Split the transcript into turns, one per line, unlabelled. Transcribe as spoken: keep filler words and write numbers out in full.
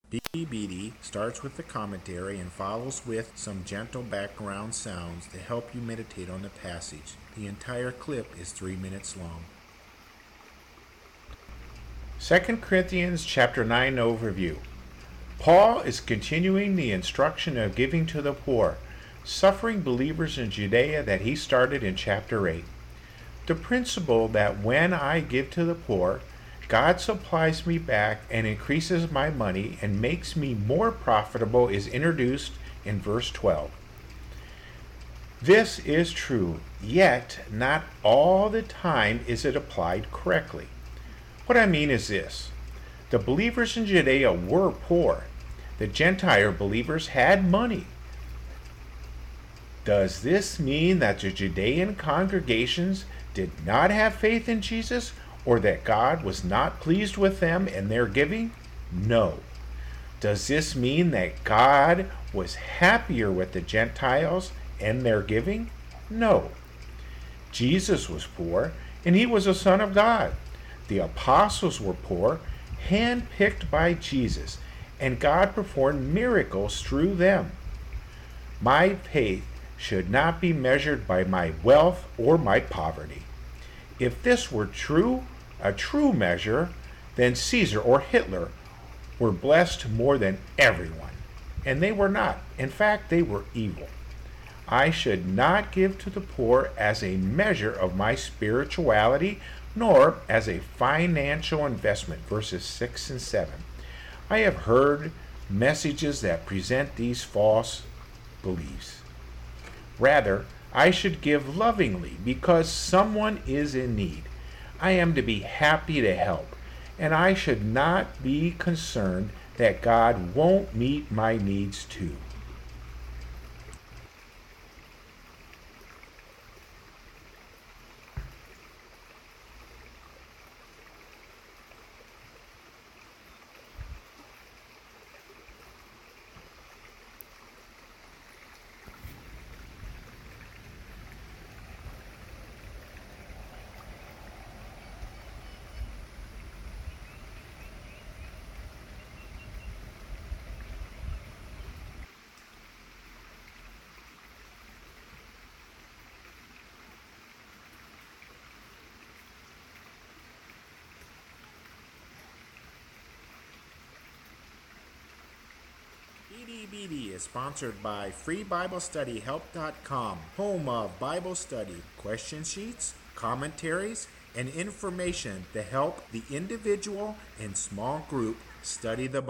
Beady Beady starts with the commentary and follows with some gentle background sounds to help you meditate on the passage. The entire clip is three minutes long. Second Corinthians chapter nine overview. Paul is continuing the instruction of giving to the poor, suffering believers in Judea that he started in chapter eight. The principle that when I give to the poor, God supplies me back and increases my money and makes me more profitable is introduced in verse twelve. This is true, yet not all the time is it applied correctly. What I mean is this. The believers in Judea were poor. The Gentile believers had money. Does this mean that the Judean congregations did not have faith in Jesus, or that God was not pleased with them and their giving? No. Does this mean that God was happier with the Gentiles and their giving? No. Jesus was poor, and he was a son of God. The apostles were poor, handpicked by Jesus, and God performed miracles through them. My faith should not be measured by my wealth or my poverty. If this were true, a true measure, then Caesar or Hitler were blessed more than everyone, and they were not. In fact, they were evil. I should not give to the poor as a measure of my spirituality, nor as a financial investment, verses six and seven. I have heard messages that present these false beliefs. Rather, I should give lovingly because someone is in need. I am to be happy to help, and I should not be concerned that God won't meet my needs too. Beady Beady is sponsored by free bible study help dot com, home of Bible study, question sheets, commentaries, and information to help the individual and small group study the Bible.